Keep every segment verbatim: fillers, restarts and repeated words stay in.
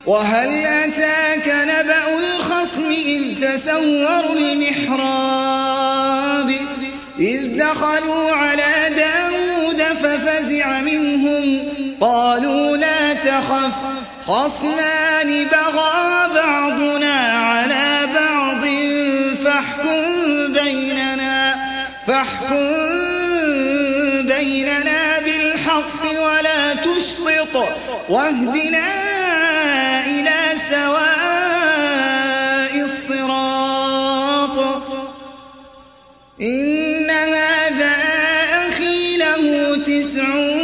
وهل أتاك نبأ الخصم إذ تسوروا المحراب إذ دخلوا على داود ففزع منهم قالوا لا تخف خصمان بغى بعضنا على بعض فاحكم بيننا فاحكم بيننا بالحق ولا تشطط واهدنا إلى سواء الصراط إن هذا أخي له تسع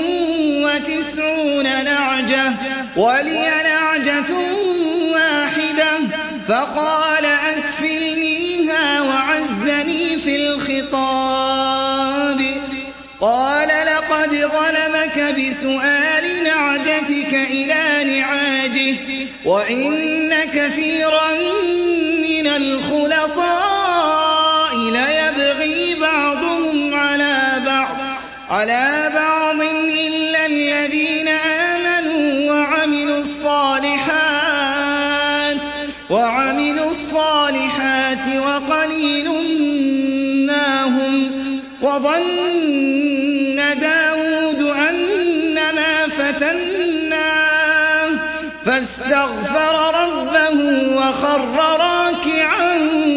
وتسعون نعجة ولي نعجة واحدة فقال أكفلنيها وعزني في الخطاب قال لقد ظلمك بسؤال نعجتك إلى نعاجه وإن كثيرا من الخلطاء ليبغي بعضهم على بعض على بعض إلا الذين آمنوا وعملوا الصالحات وعملوا الصالحات وقليل ما هم وظن داود أنما فتناه فاستغفر ربه وخر راكعا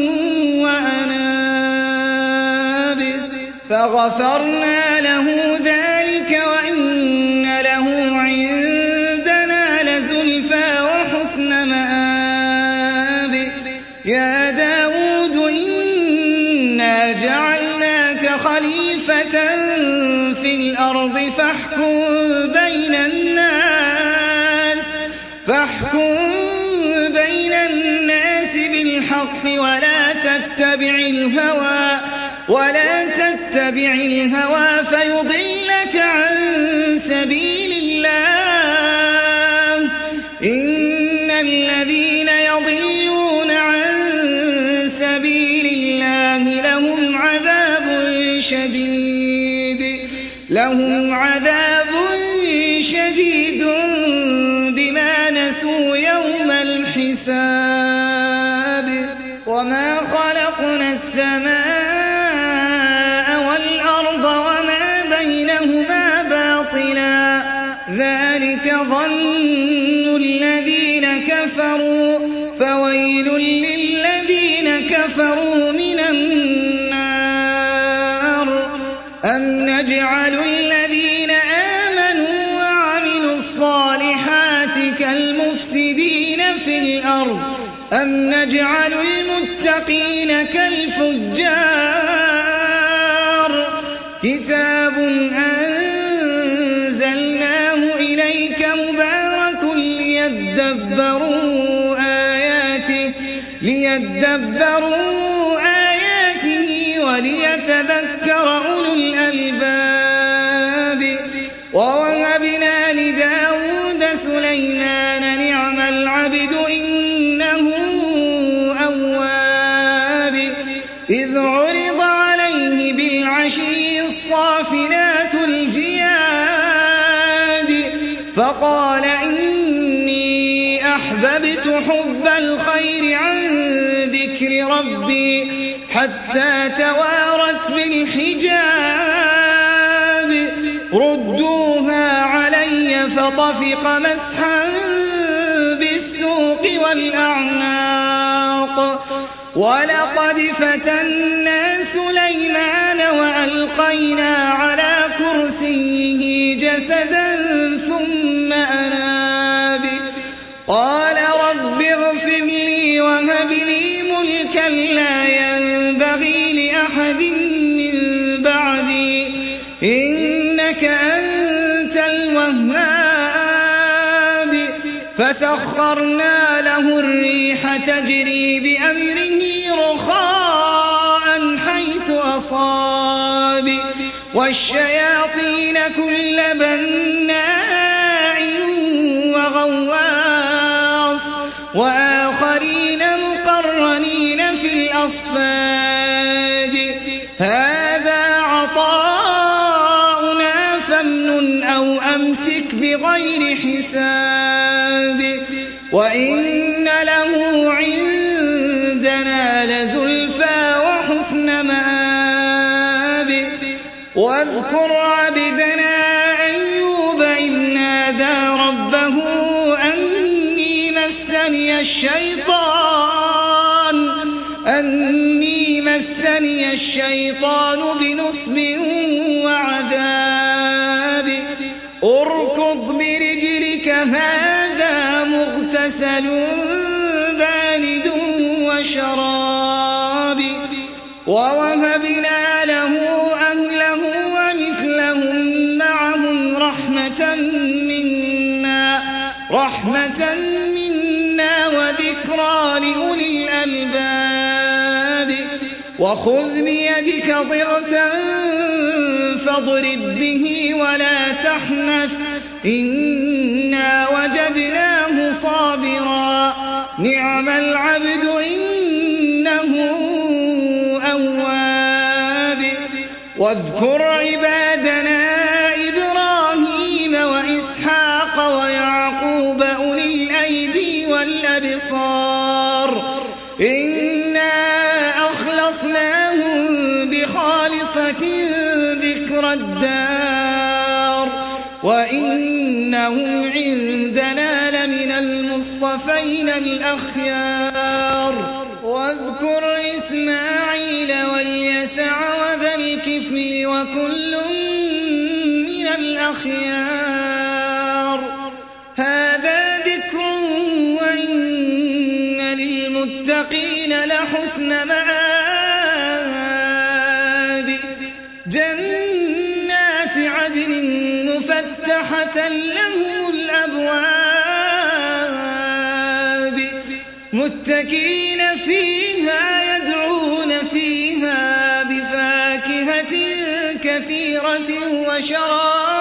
وأناب فغفرنا له ذلك وإن له عندنا لزلفى وحسن مآب يا داود إنا جعلناك خليفة في الأرض فاحكم بين الناس فاحكم بين الناس بالحق ولا تتبع الهوى ولا تتبع الهوى فيضلك عن سبيل الله إن الذين يضلون عن سبيل الله لهم عذاب شديد لهم عذاب شديد بما نسوا يوم الحساب وما خلقنا السماء والأرض وما بينهما باطلا ذلك ظن الذين كفروا فويل للذين كفروا من النار أم نجعل الذين آمنوا وعملوا الصالحات كالمفسدين في الأرض أم نجعل المتقين كالفجار كتاب أنزلناه إليك مبارك ليدبروا آياته ليدبروا آياته وليتذكر أولو الألباب ووهبنا لداود سليمان نعم العبد إنه أواب إذ عرض عليه بالعشي الصافنات الجياد فقال إني أحببت حب الخير عن ذكر ربي حتى توارت بالحجاب ردوها علي فطفق مسحا بالسوق والأعناق ولقد فتنا سليمان وألقينا على كرسيه جسدا ثم أناب قال رب اغفر لي وهب لي ملكا لا ينبغي لأحد من بعدي إنك أنت الوهاب فسخرنا له الريح تجري بأمره رخاء حيث أصاب والشياطين كل بناء وغواص وآخرين مقرنين في الأصفاد هذا عطاؤنا فامنن أو أمسك بغير حساب وإن له عندنا لزلفى وحسن مآب واذكر عبدنا أيوب إذ نادى ربه أني مسني الشيطان أني مسني الشيطان بنصب وعذاب اركض برجلك هذا مغتسل بارد وشراب ووهبنا له أهله ومثلهم معهم رحمة منا رحمة منا وذكرى لأولي الألباب وخذ بيدك ضغثا فاضرب به ولا تحنث إنا وجدناه صابرا نعم العبد إنه أواب واذكر عبادنا إبراهيم وإسحاق ويعقوب أولي الأيدي والأبصار إنا أخلصناهم بخالصة ذكر الدار وإنهم عندنا لمن المصطفين الأخيار واذكر إسماعيل واليسع وذا الكفل وكل من الأخيار هذا ذكر وإن للمتقين لحسن مآب جنات عدن مفتحة لهم الأبواب متكئين فيها يدعون فيها بفاكهة كثيرة وشراب